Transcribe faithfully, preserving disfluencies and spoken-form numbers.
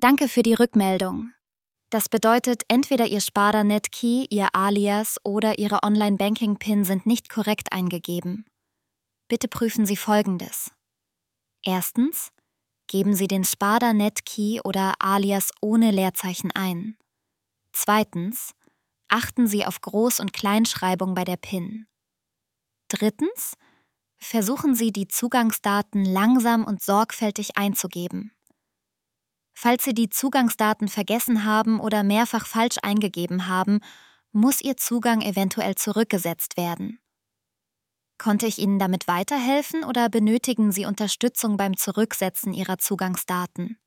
Danke für die Rückmeldung. Das bedeutet, entweder Ihr Sparda-Net-Key, Ihr Alias oder Ihre Online-Banking-PIN sind nicht korrekt eingegeben. Bitte prüfen Sie Folgendes. Erstens, geben Sie den Sparda-Net-Key oder Alias ohne Leerzeichen ein. Zweitens, achten Sie auf Groß- und Kleinschreibung bei der PIN. Drittens, versuchen Sie, die Zugangsdaten langsam und sorgfältig einzugeben. Falls Sie die Zugangsdaten vergessen haben oder mehrfach falsch eingegeben haben, muss Ihr Zugang eventuell zurückgesetzt werden. Konnte ich Ihnen damit weiterhelfen oder benötigen Sie Unterstützung beim Zurücksetzen Ihrer Zugangsdaten?